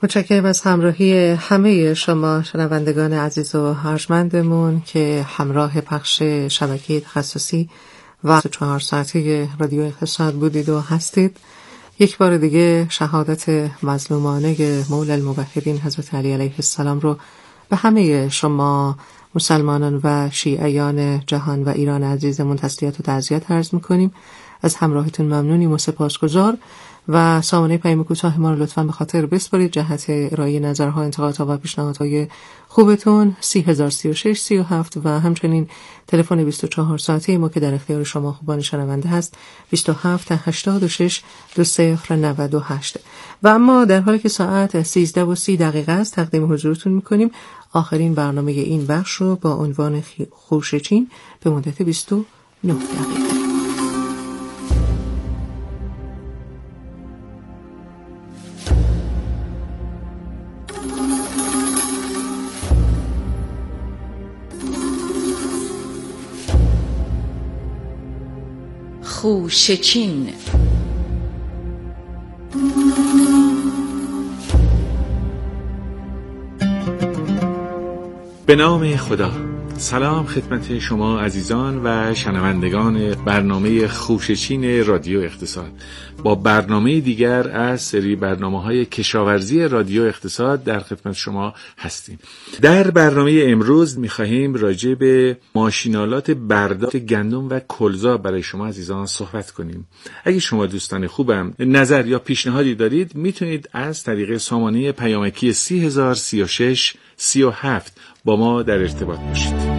متشکرم از همراهی همه شما شنوندگان عزیز و ارجمندمون که همراه پخش شبکه تخصصی و 4 ساعته رادیو اقتصاد بودید و هستید. یک بار دیگه شهادت مظلومانه مولا الموحدین حضرت علی علیه السلام رو به همه شما مسلمانان و شیعیان جهان و ایران عزیزمون تسلیت و تعزیت عرض میکنیم. از همراهتون ممنونیم و سپاسگزار و سامانه پیام کوتاه ما رو لطفاً به خاطر بسپارید جهت ارائه نظرها، انتقادها و پیشنهادهای خوبتون 3036 37 و همچنین تلفن 24 ساعته ما که در اختیار شما خوبان شنونده هست 27 86 2098. و اما در حالی که ساعت 13:30 است تقدیم حضورتون میکنیم آخرین برنامه این بخش رو با عنوان خوشچین به مدت 29 دقیقه. خوشچین. به نام خدا. سلام خدمت شما عزیزان و شنوندگان برنامه خوشچین رادیو اقتصاد. با برنامه دیگر از سری برنامه‌های کشاورزی رادیو اقتصاد در خدمت شما هستیم. در برنامه امروز می‌خواهیم راجع به ماشین‌آلات برداشت گندم و کلزا برای شما عزیزان صحبت کنیم. اگه شما دوستان خوبم نظر یا پیشنهادی دارید میتونید از طریق سامانه پیامکی 3036 37 با ما در ارتباط باشید.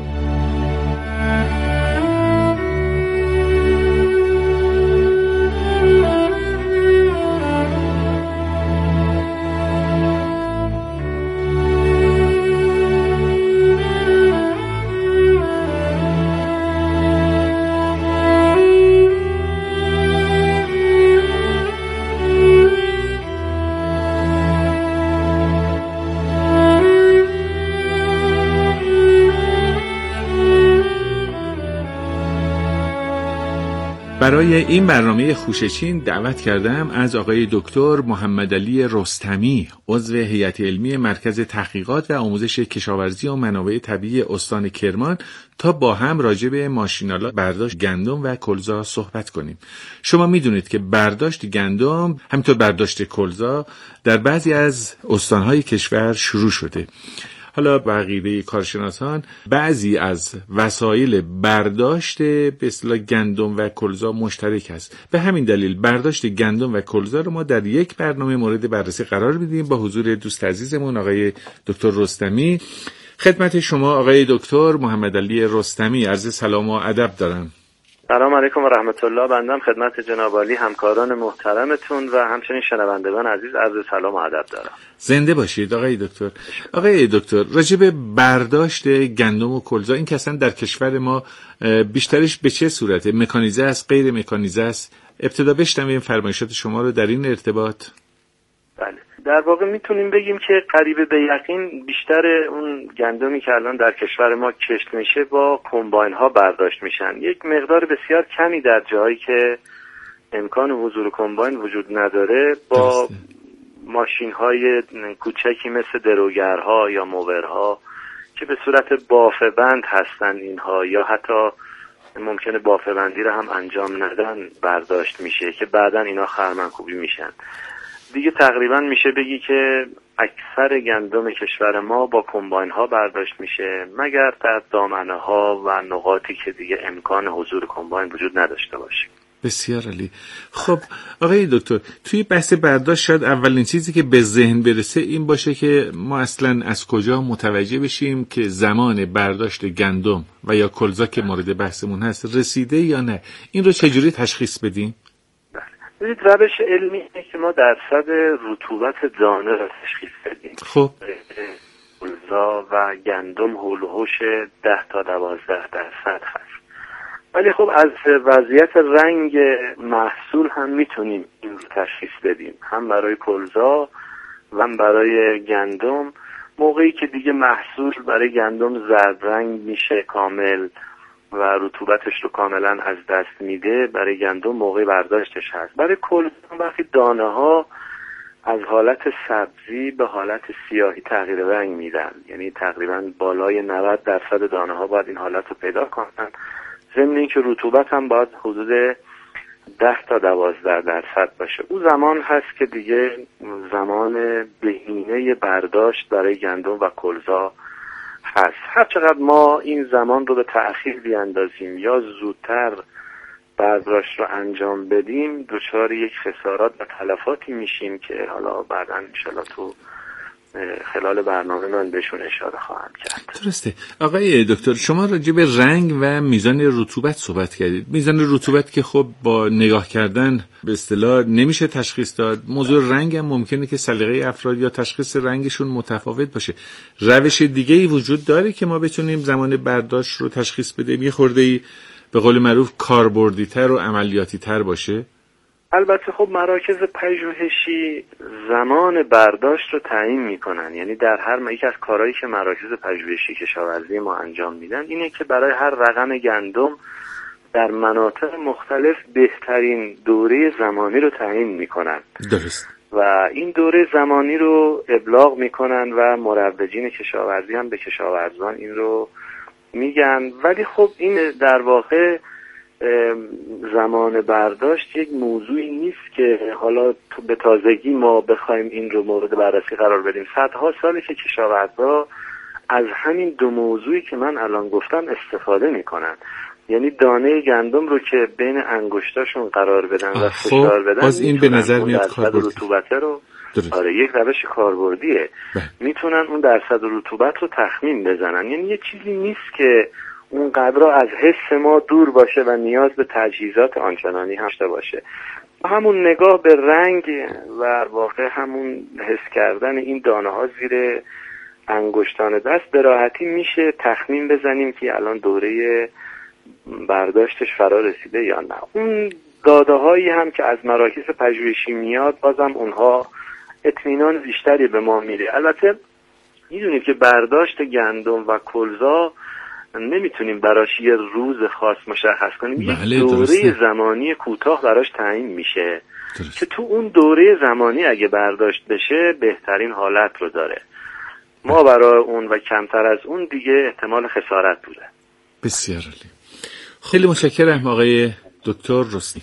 برای این برنامه خوشچین دعوت کردم از آقای دکتر محمد علی رستمی، عضو هیئت علمی مرکز تحقیقات و آموزش کشاورزی و منابع طبیعی استان کرمان تا با هم راجع به ماشین‌آلات برداشت گندم و کلزا صحبت کنیم. شما میدونید که برداشت گندم همینطور برداشت کلزا در بعضی از استان‌های کشور شروع شده. حالا بقیه کارشناسان بعضی از وسایل برداشت به اصطلاح گندم و کلزا مشترک است. به همین دلیل برداشت گندم و کلزا رو ما در یک برنامه مورد بررسی قرار میدیم با حضور دوست عزیزمون آقای دکتر رستمی. خدمت شما آقای دکتر محمد علی رستمی عرض سلام و ادب دارم. سلام علیکم و رحمت الله. بنده خدمت جناب عالی همکاران محترمتون و همچنین شنوندگان عزیز عرض سلام و ادب دارم. زنده باشید آقای دکتر. آقای دکتر راجع به برداشت گندم و کلزا این که اصلا در کشور ما بیشترش به چه صورته؟ مکانیزه است، غیر مکانیزه است؟ ابتدا بشنویم فرمایشات شما رو در این ارتباط. بله، در واقع میتونیم بگیم که قریب به یقین بیشتر اون گندمی که الان در کشور ما کشت میشه با کمباین ها برداشت میشن. یک مقدار بسیار کمی در جایی که امکان حضور کمباین وجود نداره با ماشین های کوچکی مثل دروگرها یا موورها که به صورت بافه بند هستن اینها یا حتی ممکنه بافه بندی رو هم انجام ندن برداشت میشه که بعدن اینا خرمنکوبی میشن. دیگه تقریبا میشه بگی که اکثر گندم کشور ما با کمباین ها برداشت میشه مگر در دامنه ها و نقاطی که دیگه امکان حضور کمباین وجود نداشته باشه. بسیار عالی. خب آقای دکتر توی بحث برداشت شاید اولین چیزی که به ذهن برسه این باشه که ما اصلا از کجا متوجه بشیم که زمان برداشت گندم و یا کلزا که مورد بحثمون هست رسیده یا نه. این رو چجوری تشخیص بدیم؟ ببینید روش علمی اینه که ما درصد رطوبت دانه رو تشخیص بدیم. خب کلزا و گندم هول و هوش 10 تا 12% هست. ولی خب از وضعیت رنگ محصول هم میتونیم این رو تشخیص بدیم، هم برای کلزا و هم برای گندم. موقعی که دیگه محصول برای گندم زرد رنگ میشه کامل و رطوبتش رو کاملا از دست میده، برای گندم موقع برداشتش هست. برای کلزا وقتی دانه ها از حالت سبزی به حالت سیاهی تغییر رنگ میدن، یعنی تقریبا بالای 90% دانه ها باید این حالت رو پیدا کنن. ضمن اینکه رطوبت هم باید حدود 10 تا 12% باشه. اون زمان هست که دیگه زمان بهینه برداشت برای گندم و کلزا هست. هر چقدر ما این زمان رو به تأخیر بیاندازیم یا زودتر برداشت رو انجام بدیم، دچار یک خسارات و تلفاتی میشیم که حالا بعداً انشالله تو خلال برنامه من بهشون اشاره خواهم کرد. درسته. آقای دکتر، شما راجع به رنگ و میزان رطوبت صحبت کردید. میزان رطوبت که خب با نگاه کردن به اصطلاح نمیشه تشخیص داد. موضوع رنگ هم ممکنه که سلیقه افراد یا تشخیص رنگشون متفاوت باشه. روش دیگه‌ای وجود داره که ما بتونیم زمان برداشت رو تشخیص بدیم، یه خورده‌ای به قول معروف کاربردی‌تر و عملیاتی‌تر باشه؟ البته خب مراکز پژوهشی زمان برداشت رو تعیین میکنن، یعنی در هر یکی از کارهایی که مراکز پژوهشی کشاورزی ما انجام میدن اینه که برای هر رقم گندم در مناطق مختلف بهترین دوره زمانی رو تعیین میکنن. درست. و این دوره زمانی رو ابلاغ میکنن و مروجین کشاورزی هم به کشاورزان این رو میگن. ولی خب این در واقع زمان برداشت یک موضوعی نیست که حالا به تازگی ما بخوایم این رو مورد بررسی قرار بدیم. صدها ساله که کشاورزا از همین دو موضوعی که من الان گفتم استفاده میکنن، یعنی دانه گندم رو که بین انگشتاشون قرار بدن و فشار بدن، باز این به نظر میاد کاربردی رطوبت رو آره یک روش کاربردیه. میتونن اون درصد رطوبت رو تخمین بزنن، یعنی یه چیزی نیست که اون قدر از حس ما دور باشه و نیاز به تجهیزات آنچنانی داشته باشه. همون نگاه به رنگ و واقع همون حس کردن این دانه ها زیر انگشتان دست به راحتی میشه تخمین بزنیم که الان دوره برداشتش فرا رسیده یا نه. اون داده هایی هم که از مراکز پژوهشی میاد بازم اونها اطمینان بیشتری به ما میده. البته میدونید که برداشت گندم و کلزا نمیتونیم براش یه روز خاص مشخص کنیم. یک دوره زمانی کوتاه براش تعیین میشه که تو اون دوره زمانی اگه برداشت بشه بهترین حالت رو داره. ما برای اون و کمتر از اون دیگه احتمال خسارت بوده. بسیار عالی. خیلی متشکرم آقای دکتر رستمی.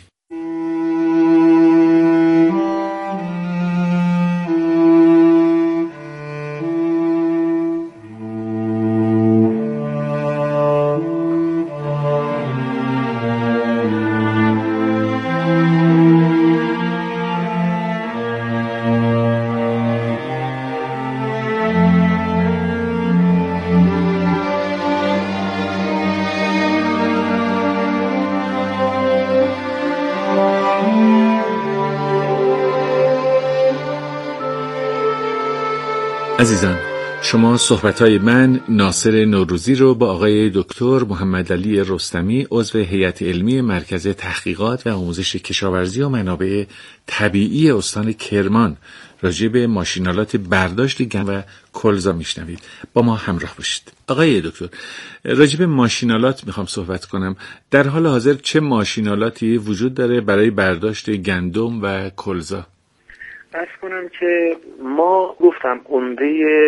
عزیزان، شما صحبت‌های من ناصر نوروزی رو با آقای دکتر محمدعلی رستمی عضو هیئت علمی مرکز تحقیقات و آموزش کشاورزی و منابع طبیعی استان کرمان راجع به ماشینالات برداشت گندم و کلزا میشنوید. با ما همراه باشید. آقای دکتر، راجع به ماشینالات میخوام صحبت کنم. در حال حاضر چه ماشینالاتی وجود داره برای برداشت گندم و کلزا؟ عرض کنم که ما گفتم عمده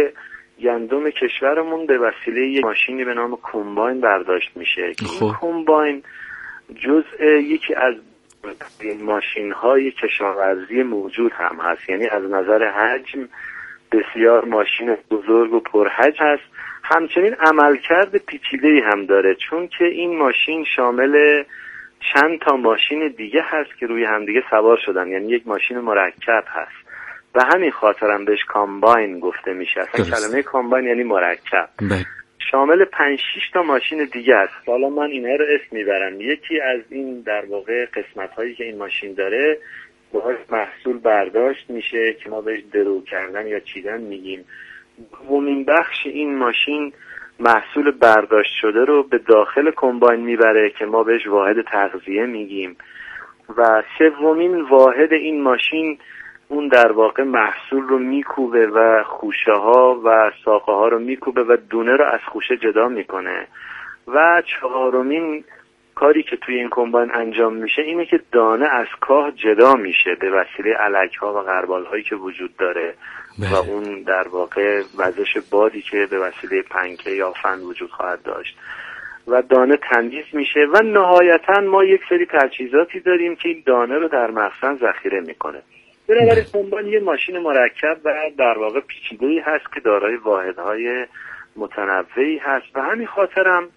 گندم کشورمون به وسیله یک ماشینی به نام کمباین برداشت میشه که این کمباین جزء یکی از ماشین‌های کشاورزی موجود هم هست، یعنی از نظر حجم بسیار ماشین بزرگ و پرحجم هست. همچنین عملکرد پیچیده‌ای هم داره، چون که این ماشین شامل چند تا ماشین دیگه هست که روی همدیگه سوار شدن، یعنی یک ماشین مرکب هست و همین خاطر هم بهش کامباین گفته میشه. اصلا کلمه کامباین یعنی مرکب. شامل 5-6 تا ماشین دیگه است. حالا من اینها رو اسم میبرم. یکی از این در واقع قسمت هایی که این ماشین داره باهاش محصول برداشت میشه که ما بهش درو کردن یا چیدن میگیم. دومین بخش این ماشین محصول برداشت شده رو به داخل کمباین میبره که ما بهش واحد تغذیه میگیم و سومین واحد این ماشین اون در واقع محصول رو میکوبه و خوشه ها و ساقه ها رو میکوبه و دونه رو از خوشه جدا میکنه و چهارمین کاری که توی این کمباین انجام میشه اینه که دانه از کاه جدا میشه به وسیله الک‌ها و غربال‌هایی که وجود داره و اون در واقع وزش بادی که به وسیله پنکه یا فن وجود خواهد داشت و دانه تمیز میشه و نهایتاً ما یک سری تجهیزاتی داریم که این دانه رو در مخزن ذخیره میکنه. بنابراین کمباین یه ماشین مرکب و در واقع پیچیده‌ای هست که دارای واحدهای متنوعی هست و همین خاطرم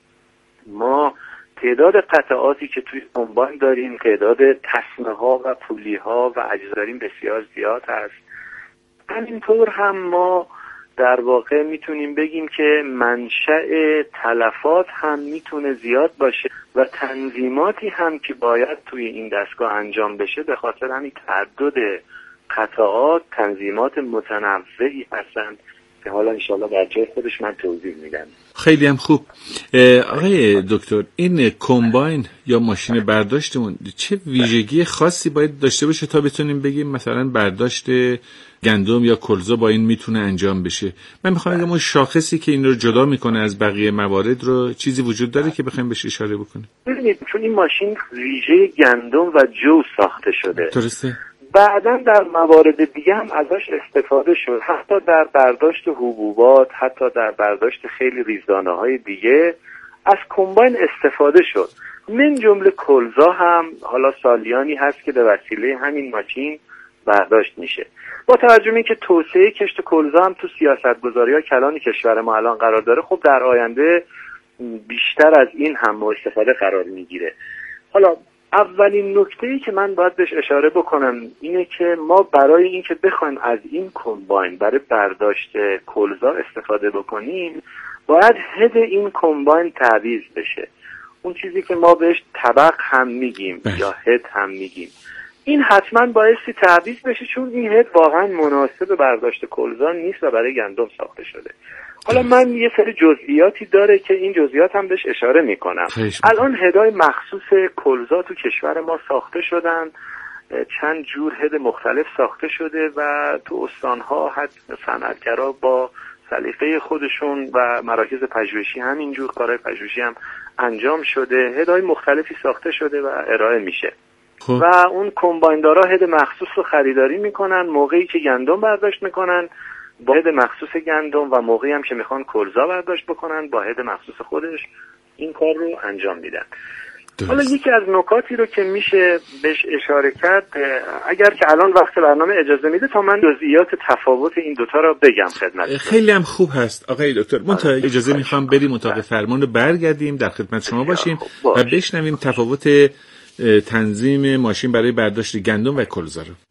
ما تعداد قطعاتی که توی کمباین داریم، تعداد تسمه ها و پولی ها و اجزا داریم بسیار زیاد هست. همینطور هم ما در واقع میتونیم بگیم که منشأ تلفات هم میتونه زیاد باشه و تنظیماتی هم که باید توی این دستگاه انجام بشه به خاطر همین تعدد قطعات تنظیمات متنوعی هستند که حالا انشاءالله در جای خودش من توضیح میدم. خیلی هم خوب. آقای دکتر، این کمباین یا ماشین برداشتمون چه ویژگی خاصی باید داشته باشه تا بتونیم بگیم مثلا برداشت گندم یا کلزا با این میتونه انجام بشه؟ من میخوام بگم اون شاخصی که این رو جدا میکنه از بقیه موارد رو چیزی وجود داره که بخوایم بهش اشاره بکنیم؟ ببینید چون این ماشین ویژه گندم و جو ساخته شده، درسته؟ بعداً در موارد دیگه هم ازش استفاده شد، حتی در برداشت حبوبات، حتی در برداشت خیلی ریزدانه‌های دیگه از کمباین استفاده شد. من جمله کلزا هم حالا سالیانی هست که به وسیله همین ماشین برداشت میشه. با توجه به اینکه توسعه کشت کلزا هم تو سیاست‌گذاری‌های کلان کشور ما الان قرار داره، خب در آینده بیشتر از این هم استفاده قرار میگیره. حالا اولین نکته‌ای که من باید بهش اشاره بکنم اینه که ما برای اینکه بخوایم از این کمباین برای برداشت کلزا استفاده بکنیم باید هد این کمباین تعویض بشه. اون چیزی که ما بهش طبق هم میگیم یا هد هم میگیم، این حتما بایستی تعویض بشه چون این هد واقعا مناسب برداشت کلزا نیست و برای گندم ساخته شده. حالا من یه سری جزئیاتی داره که این جزئیات هم بهش اشاره میکنم. الان هدای مخصوص کلزا تو کشور ما ساخته شدن، چند جور هد مختلف ساخته شده و تو استانها صنعتگرا با سلیقه خودشون و مراکز پژوهشی همینجور کارهای پژوهشی هم انجام شده، هدای مختلفی ساخته شده و ارائه میشه. و اون کمبایندارا هد مخصوص رو خریداری میکنن موقعی که گندم برداشت میکنن با هد مخصوص گندم و موقعی هم که میخوان کلزا برداشت بکنن با هد مخصوص خودش این کار رو انجام میدن. حالا یکی از نکاتی رو که میشه بهش اشاره کرد، اگر که الان وقت برنامه اجازه میده تا من جزئیات تفاوت این دوتا رو بگم خدمتتون. خیلی هم خوب هست آقای دکتر. من تا اجازه میخوام بریم اتاق فرمان رو برگردیم در خدمت شما باشیم و بشنویم تفاوت تنظیم ماشین برای برداشت گندم و کلزا رو.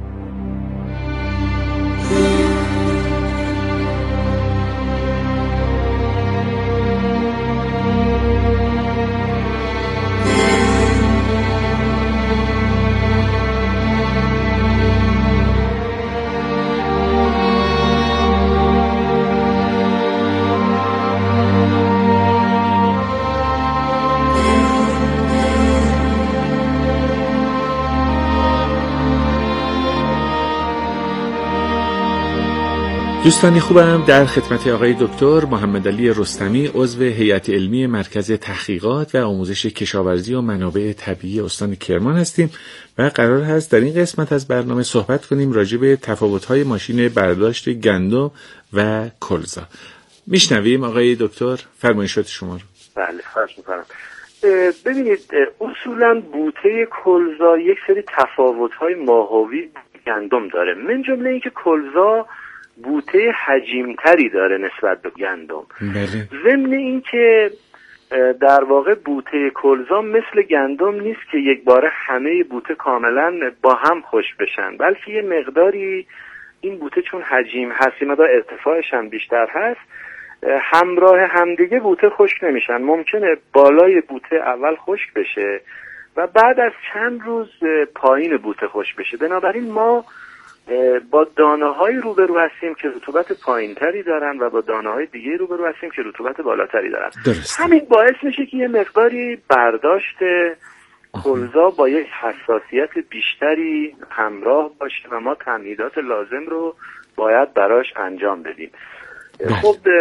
دوستانی خوبم، در خدمت آقای دکتر محمدعلی رستمی عضو هیئت علمی مرکز تحقیقات و آموزش کشاورزی و منابع طبیعی استان کرمان هستیم و قرار هست در این قسمت از برنامه صحبت کنیم راجع به تفاوت‌های ماشین برداشت گندم و کلزا. میشنویم آقای دکتر، فرمایشات شما رو. بله، خواهش می‌کنم. ببینید اصولاً بوته کلزا یک سری تفاوت‌های ماهوی گندم داره. من جمله اینکه کلزا بوته حجیم‌تری داره نسبت به گندم. بله. ضمن این که در واقع بوته کلزا مثل گندم نیست که یک باره همه بوته کاملا با هم خشک بشن، بلکه یه مقداری این بوته چون حجیم هست مقدار ارتفاعش هم بیشتر هست، همراه همدیگه بوته خشک نمیشن. ممکنه بالای بوته اول خشک بشه و بعد از چند روز پایین بوته خشک بشه. بنابراین ما با دانه‌های روبرو هستیم که رطوبت پایینتری دارن و با دانه‌های دیگه روبرو هستیم که رطوبت بالاتری دارن. همین باعث میشه که یه مقداری برداشت کلزا با یک حساسیت بیشتری همراه باشه و ما تمهیدات لازم رو باید براش انجام بدیم. خب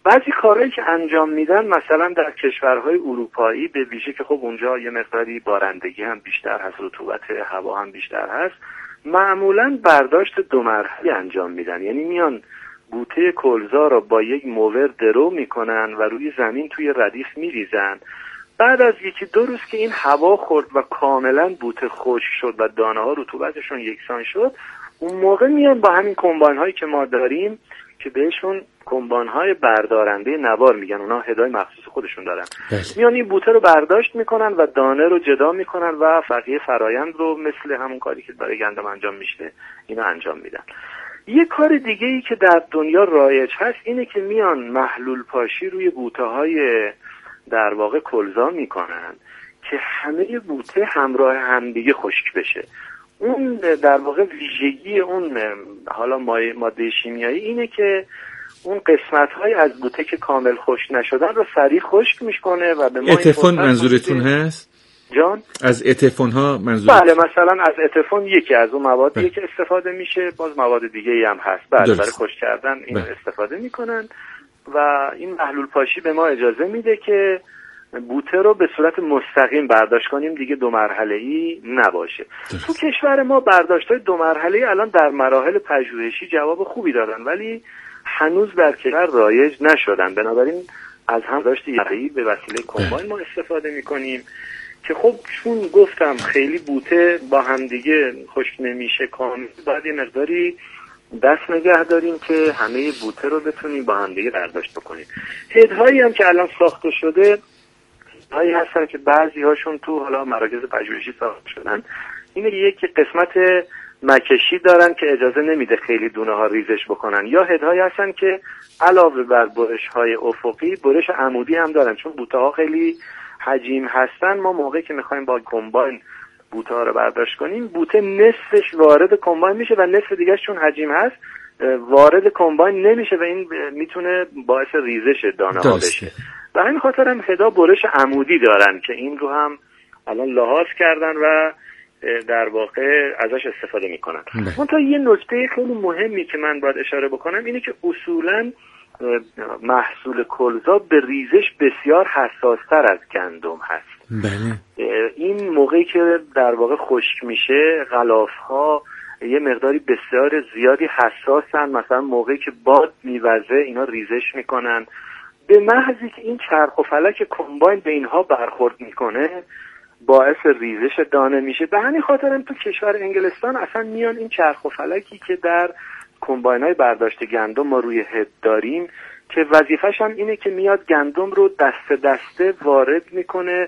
بعضی کارهایی که انجام میدن مثلا در کشورهای اروپایی به ویژه که خب اونجا یه مقداری بارندگی هم بیشتر هست، رطوبت هوا هم بیشتر هست، معمولا برداشت 2 مرحله انجام میدن. یعنی میان بوته کلزا را با یک موور درو میکنن و روی زمین توی ردیف میریزن. بعد از 1-2 روز که این هوا خورد و کاملا بوته خشک شد و دانه ها رطوبتشون یکسان شد، اون موقع میان با همین کمباین هایی که ما داریم که بهشون کمباین های بردارنده نوار میگن، اونا هدای مخصوص خودشون دارن، میان این بوته رو برداشت میکنن و دانه رو جدا میکنن و بقیه فرایند رو مثل همون کاری که برای گندم انجام میشه اینا انجام میدن. یه کار دیگه ای که در دنیا رایج هست اینه که میان محلول پاشی روی بوته های در واقع کلزا میکنن که همه بوته همراه همدیگه خشک بشه. اون در واقع ویژگی اون حالا ماده شیمیایی اینه که اون قسمت‌های از بوته که کامل خشک نشدن رو سریع خشک میکنه و به ما اتفون منظورتون هست؟ جان؟ از اتفون ها منظورتون؟ بله، مثلا از اتفون یکی از اون موادی که استفاده میشه، باز مواد دیگه ای هم هست. برای خشک کردن این استفاده میکنن و این محلول پاشی به ما اجازه میده که بوته رو به صورت مستقیم برداشت کنیم، دیگه 2 مرحله‌ای نباشه. تو کشور ما برداشت‌های 2 مرحله‌ای الان در مراحل پژوهشی جواب خوبی دادن ولی هنوز در کشور رایج نشدن. بنابراین از هم داشت یقی به وسیله کمباین ما استفاده می‌کنیم که خب چون گفتم خیلی بوته با هم دیگه خشک نمیشه کامل، باید یه مقداری دست نگه داریم که همه بوته رو بتونیم با هم دیگه برداشت بکنیم. هدهایی هم که الان ساخته شده هایی هستن که بعضی هاشون تو حالا مراکز پژوهشی ساخته شدن، اینه یک قسمت مکشی دارن که اجازه نمیده خیلی دونه ها ریزش بکنن، یا هدهایی هستن که علاوه بر برش های افقی برش عمودی هم دارن. چون بوته ها خیلی حجیم هستن، ما موقعی که میخوایم با کمباین بوته ها رو برداشت کنیم، بوته نصفش وارد کمباین میشه و نصف دیگه چون حجیم هست وارد کمباین نمیشه و این میتونه باعث ریزش دانه ها بشه. و همین خاطر هم هدا برش عمودی دارن که این رو هم الان لحاظ کردن و در واقع ازش استفاده میکنن. منتها یه نکته خیلی مهمی که من باید اشاره بکنم اینه که اصولاً محصول کلزا به ریزش بسیار حساستر از گندم هست. بله. این موقعی که در واقع خشک میشه غلاف‌ها یه مقداری بسیار زیادی حساسن، مثلا موقعی که باد میوزه اینا ریزش میکنن. به محضی که این چرخ و فلک کمباین به اینها برخورد میکنه باعث ریزش دانه میشه. به همین خاطر هم تو کشور انگلستان اصلا میان این چرخ و فلکی که در کمباین‌های برداشت گندم ما روی هد داریم که وظیفش هم اینه که میاد گندم رو دسته دسته وارد میکنه،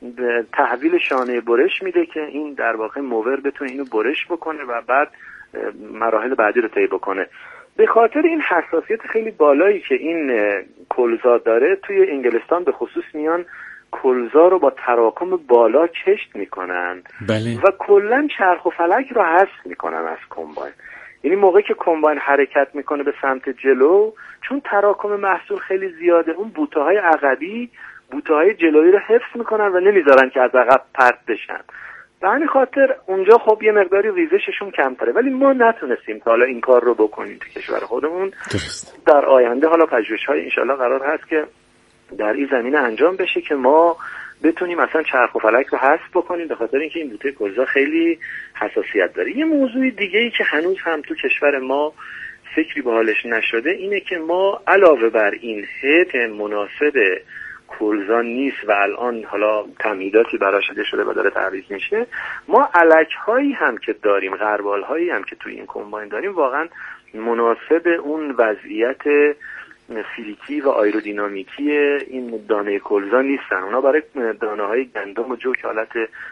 تحویل شانه برش میده که این در واقع موور بتونه اینو برش بکنه و بعد مراحل بعدی رو طی بکنه. به خاطر این حساسیت خیلی بالایی که این کلزا داره توی انگلستان به خصوص میان کلزا رو با تراکم بالا کشت میکنن. بله. و کلن چرخ و فلک رو حذف میکنن از کمباین. یعنی موقعی که کمباین حرکت میکنه به سمت جلو، چون تراکم محصول خیلی زیاده، اون بوته‌های عقبی بوته‌های جلویی رو حفظ میکنن و نمیذارن که از عقب پرت بشن. به همین خاطر اونجا خب یه مقداری ریزششون کمتره، ولی ما نتونستیم تا حالا این کار رو بکنیم تو کشور خودمون. درست. در آینده حالا پژوهش‌های انشالله قرار هست که در این زمینه انجام بشه که ما بتونیم مثلا چرخ و فلک رو حذف بکنیم، به خاطر اینکه این بوته کلزا خیلی حساسیت داره. یه موضوع دیگه‌ای که هنوز هم تو کشور ما فکری به حالش نشده اینه که ما علاوه بر این هد مناسب کلزا نیست و الان حالا تمهیداتی براش شده و داره تعویض میشه، ما الک‌هایی هم که داریم، غربال‌هایی هم که توی این کمباین داریم واقعا مناسب اون وضعیت فیزیکی و آیرودینامیکی این دانه کلزا نیستن. اونا برای دانه های گندم و جو که حالت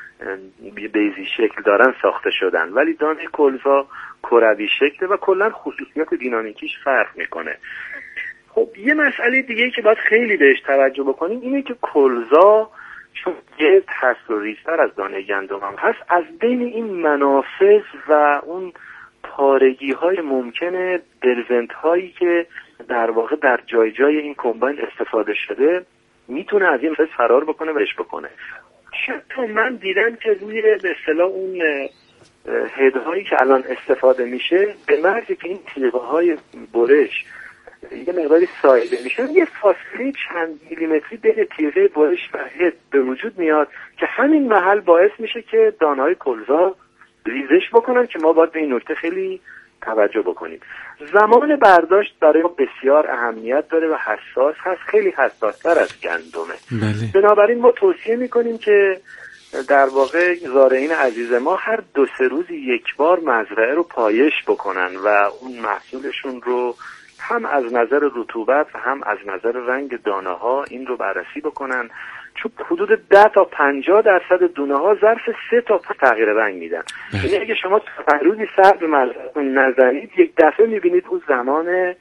بیضی شکل دارن ساخته شدن، ولی دانه کلزا کروی شکل و کلا خصوصیات دینامیکیش فرق میکنه. خب یه مسئله دیگه که باید خیلی بهش توجه بکنیم اینه که کلزا چون گرد هست و ریزتر از دانه گندم هم هست، از بین این منافذ و اون پارگی های ممکنه برزنت هایی که در واقع در جای جای این کمباین استفاده شده میتونه از این فاز فرار بکنه و اش بکنه. حتی من دیدم که روی به اصطلاح اون هدهایی که الان استفاده میشه به محضی که این تیغه های برش یه مقداری ساییده میشن، یه فاصله چند میلیمتری بین تیغه برش و هد به وجود میاد که همین محل باعث میشه که دانه‌های کلزا ریزش بکنن که ما باید به این نکته خیلی توجه بکنیم. زمان برداشت برای ما بسیار اهمیت داره و حساس هست، خیلی حساس‌تر از گندمه. بله. بنابراین ما توصیه میکنیم که در واقع زارعین عزیز ما هر 2-3 روز یک بار مزرعه رو پایش بکنن و اون محصولشون رو هم از نظر رطوبت و هم از نظر رنگ دانه ها این رو بررسی بکنن، چون حدود 10 تا 50% دونه ها ظرف 3 تا 5 تغییر رنگ میدن. یعنی اگه شما 5 روزی سر به مزرعه‌تون نزنید، یک دفعه میبینید اون زمان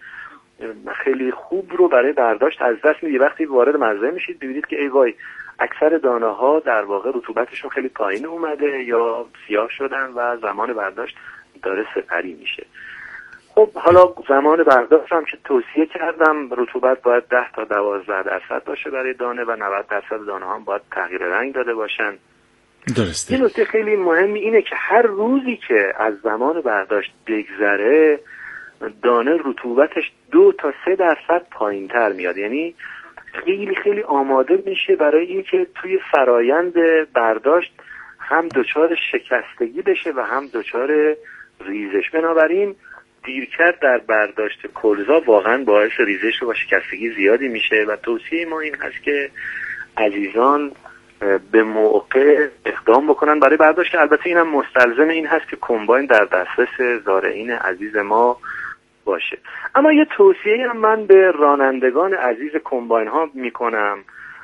خیلی خوب رو برای برداشت از دست میدید. وقتی وارد مزرعه میشید ببینید که ای وای اکثر دانه ها در واقع رطوبتشون خیلی پایین اومده یا سیاه شدن و زمان برداشت داره سپری میشه. خب حالا زمان برداشت هم که توصیه کردم، رطوبت باید 10 تا 12% باشه برای دانه و 90% دانه هم باید تغییر رنگ داده باشن. درسته. یه نکته خیلی مهمی اینه که هر روزی که از زمان برداشت بگذره دانه رطوبتش 2 تا 3% پایین تر میاد، یعنی خیلی خیلی آماده میشه برای اینکه توی فرایند برداشت هم دچار شکستگی بشه و هم دچار ریزش. بنابراین دیرکرد در برداشت کلزا واقعا باعث ریزش و شکستگی زیادی میشه و توصیه ما این هست که عزیزان به موقع اقدام بکنن برای برداشت. البته اینم مستلزم این هست که کمباین در دسترس زارعین عزیز ما باشه. اما یه توصیه هم من به رانندگان عزیز کمباین ها میکنم،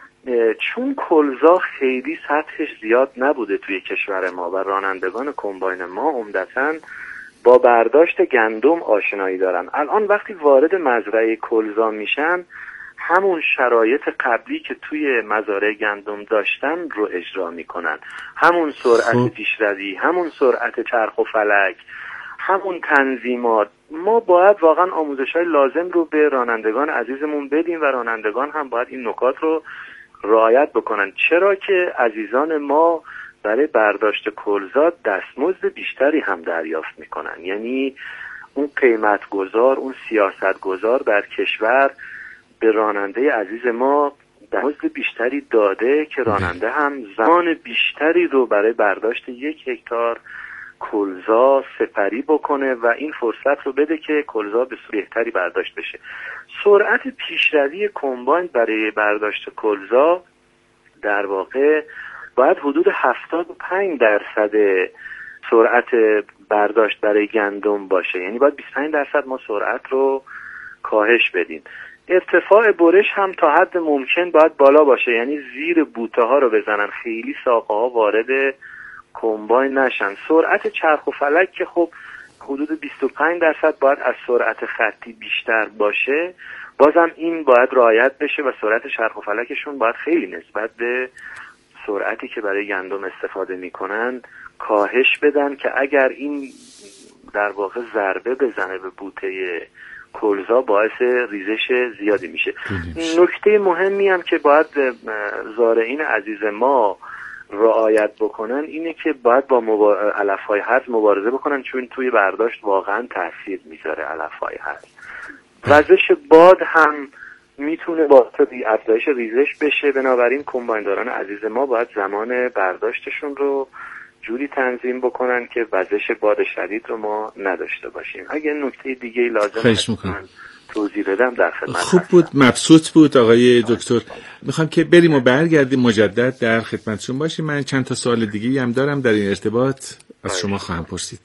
چون کلزا خیلی سطحش زیاد نبوده توی کشور ما و رانندگان کمباین ما عمدتاً با برداشت گندم آشنایی دارن. الان وقتی وارد مزرعه کلزا میشن همون شرایط قبلی که توی مزارع گندم داشتن رو اجرا میکنن، همون سرعت پیشروی، همون سرعت چرخ و فلک، همون تنظیمات. ما باید واقعا آموزش‌های لازم رو به رانندگان عزیزمون بدیم و رانندگان هم باید این نکات رو رعایت بکنن، چرا که عزیزان ما برای برداشت کلزا دستمزد بیشتری هم دریافت میکنن. یعنی اون قیمت گذار، اون سیاست گذار در کشور به راننده عزیز ما دستمزد بیشتری داده که راننده هم زمان بیشتری رو برای برداشت 1 هکتار کلزا سپری بکنه و این فرصت رو بده که کلزا به صورت بهتری برداشت بشه. سرعت پیشروی کمباین برای برداشت کلزا در واقع باید حدود 75% سرعت برداشت برای گندم باشه، یعنی باید 25% ما سرعت رو کاهش بدیم. ارتفاع برش هم تا حد ممکن باید بالا باشه، یعنی زیر بوته ها رو بزنن، خیلی ساقه ها وارد کمباین نشن. سرعت چرخ و فلک که خب حدود 25% باید از سرعت خطی بیشتر باشه، بازم این باید رعایت بشه و سرعت چرخ و فلکشون باید خیلی نسبت به سرعتی که برای گندم استفاده میکنن کاهش بدن که اگر این در واقع ضربه بزنه به بوته کلزا باعث ریزش زیادی میشه. نکته مهمی هم که باید زارعین عزیز ما رعایت بکنن اینه که باید با علف‌های هرز مبارزه بکنن، چون توی برداشت واقعا تاثیر میذاره علف‌های هرز. وزش باد هم میتونه باعث افزایش ریزش بشه. بنابراین کمباینداران عزیز ما باید زمان برداشتشون رو جوری تنظیم بکنن که وزش باد شدید رو ما نداشته باشیم. اگه نکته دیگه لازم هست توضیح بدم در خدمت خوب بود، مبسوط بود آقای دکتر. میخوام که بریم و برگردیم مجدد در خدمتشون باشیم. من چند تا سوال دیگه هم دارم در این ارتباط از شما خواهم پرسید.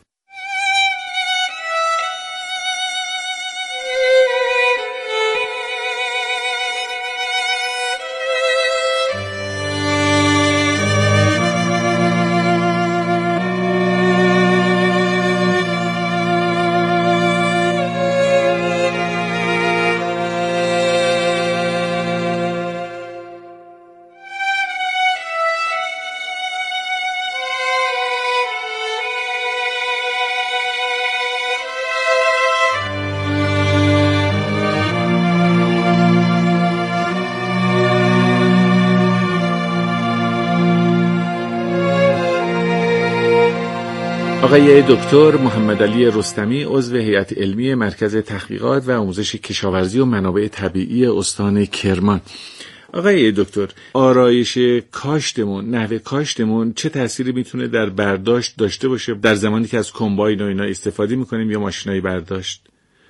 آقای دکتر محمدعلی رستمی، عضو هیئت علمی مرکز تحقیقات و آموزش کشاورزی و منابع طبیعی استان کرمان. آقای دکتر، آرایش کاشتمون، نحوه کاشتمون چه تأثیری میتونه در برداشت داشته باشه در زمانی که از کمباین و اینا استفاده میکنیم یا ماشینای برداشت؟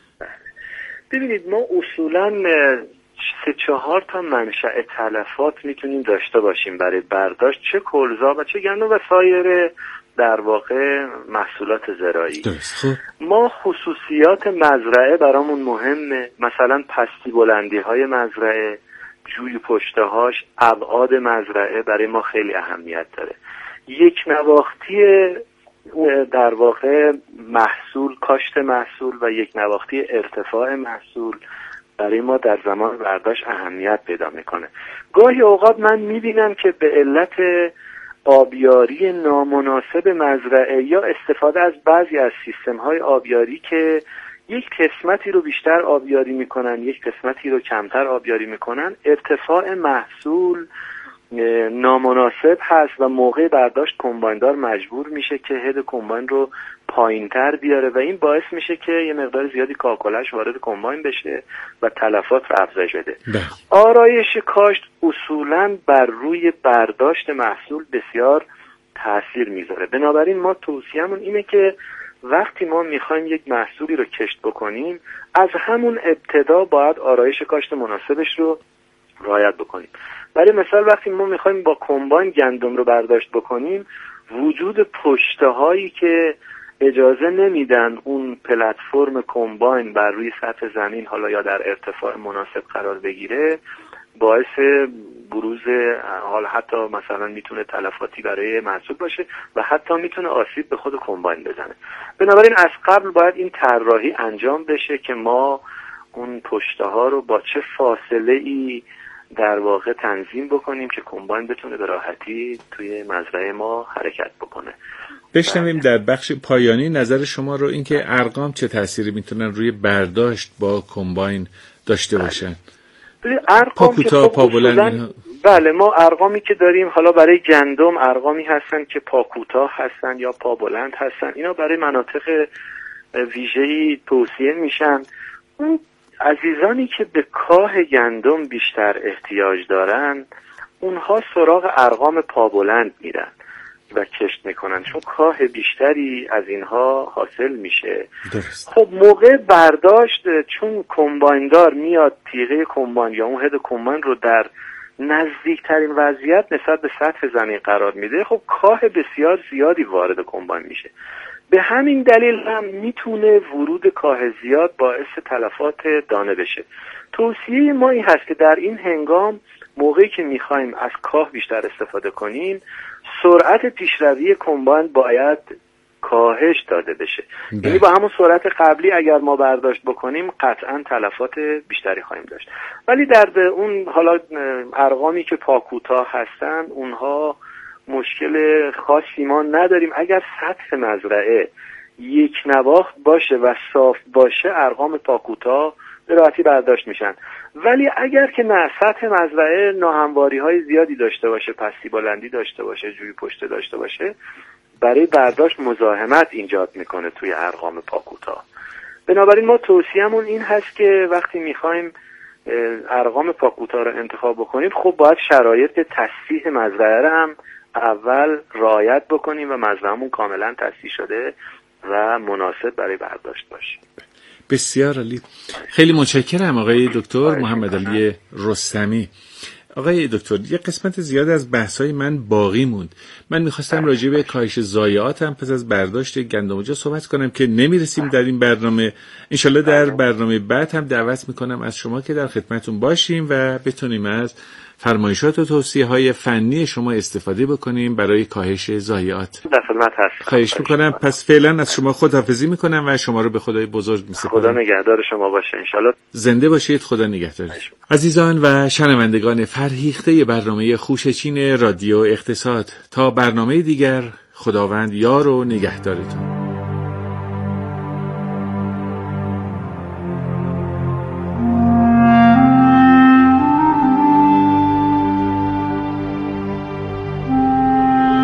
ببینید، ما اصولاً 3-4 تا منشأ تلفات میتونیم داشته باشیم برای برداشت، چه کلزا و چه گندم و سایر در واقع محصولات زراعی. ما خصوصیات مزرعه برامون مهمه، مثلا پستی بلندی های مزرعه، جوی پشتهاش، ابعاد مزرعه برای ما خیلی اهمیت داره. یک نواختی در واقع محصول، کاشت محصول و یک نواختی ارتفاع محصول برای ما در زمان برداشت اهمیت پیدا میکنه. گاهی اوقات من میبینم که به علت آبیاری نامناسب مزرعه یا استفاده از بعضی از سیستم‌های آبیاری که یک قسمتی رو بیشتر آبیاری میکنن، یک قسمتی رو کمتر آبیاری میکنن، ارتفاع محصول نامناسب هست و موقع برداشت کمبایندار مجبور میشه که هد کمباین رو پایینتر بیاره و این باعث میشه که یه مقدار زیادی کاکلش وارد کمباین بشه و تلفات رو افزایش بده. آرایش کاشت اصولاً بر روی برداشت محصول بسیار تاثیر میذاره. بنابراین ما توصیه‌مون اینه که وقتی ما میخوایم یک محصولی رو کشت بکنیم، از همون ابتدا باید آرایش کاشت مناسبش رو رعایت بکنیم. برای مثال وقتی ما میخوایم با کمباین گندم رو برداشت بکنیم، وجود پشته هایی که اجازه نمیدن اون پلتفرم کمباین بر روی سطح زمین حالا یا در ارتفاع مناسب قرار بگیره، باعث بروز حال حتی مثلا میتونه تلفاتی برای محصول باشه و حتی میتونه آسیب به خود کمباین بزنه. بنابراین از قبل باید این طراحی انجام بشه که ما اون پشته ها رو با چه فاصله ای در واقع تنظیم بکنیم که کمباین بتونه به راحتی توی مزرعه ما حرکت بکنه. بشنویم در بخش پایانی نظر شما رو، اینکه ارقام چه تأثیری میتونن روی برداشت با کمباین داشته باشن. پا کوتاه، پا بلند. بله، ما ارقامی که داریم حالا برای گندم ارقامی هستن که پا کوتاه هستن یا پا بلند هستن. اینا برای مناطق ویژه‌ای توصیه میشن. اون عزیزانی که به کاه گندم بیشتر احتیاج دارن، اونها سراغ ارقام پا بلند میرن و کشت میکنن، چون کاه بیشتری از اینها حاصل میشه. درست. خب موقع برداشت چون کمبایندار میاد تیغه کمباین یا اون هد کمباین رو در نزدیکترین وضعیت نسبت به سطح زمین قرار میده، خب کاه بسیار زیادی وارد کمباین میشه. به همین دلیل هم میتونه ورود کاه زیاد باعث تلفات دانه بشه. توصیه ما این هست که در این هنگام موقعی که میخوایم از کاه بیشتر استفاده کنیم، سرعت پیشروی کمباین باید کاهش داده بشه. یعنی با همون سرعت قبلی اگر ما برداشت بکنیم قطعا تلفات بیشتری خواهیم داشت. ولی در اون حالا ارقامی که پا کوتاه هستن، اونها مشکل خاصی ما نداریم. اگر سطح مزرعه یک نواخت باشه و صاف باشه، ارقام پا کوتاه به راحتی برداشت میشن. ولی اگر که نه، سطح مزرعه ناهمواری‌های زیادی داشته باشه، پستی بلندی داشته باشه، جوی پشته داشته باشه، برای برداشت مزاحمت ایجاد میکنه توی ارقام پا کوتاه. بنابراین ما توصیه‌مون این هست که وقتی میخوایم ارقام پا کوتاه رو انتخاب بکنیم، خب باید شرایط تصحیح مزرعه رو هم اول رعایت بکنیم و مزرعه‌مون کاملا تصحیح شده و مناسب برای برداشت باشه. بسیار عالی. خیلی متشکرم آقای دکتر محمدعلی رستمی. آقای دکتر، یه قسمت زیاد از بحث‌های من باقی موند. من می‌خواستم راجع به کاهش ضایعات هم پس از برداشت گندم‌جا صحبت کنم که نمی‌رسیم در این برنامه. انشالله در برنامه بعد هم دعوت می‌کنم از شما که در خدمتتون باشیم و بتونیم از فرمایشات و توصیه‌های فنی شما استفاده بکنیم برای کاهش ضایعات. در خدمت هستم. خواهش می‌کنم. پس فعلا از شما خداحافظی می‌کنم و شما رو به خدای بزرگ می‌سپارم. خدا نگهدار شما باشه انشالله. زنده باشید. خدا نگهدار. عزیزان و شنوندگان فرهیخته برنامه خوشه‌چین رادیو اقتصاد، تا برنامه دیگر، خداوند یار و نگهدارتون.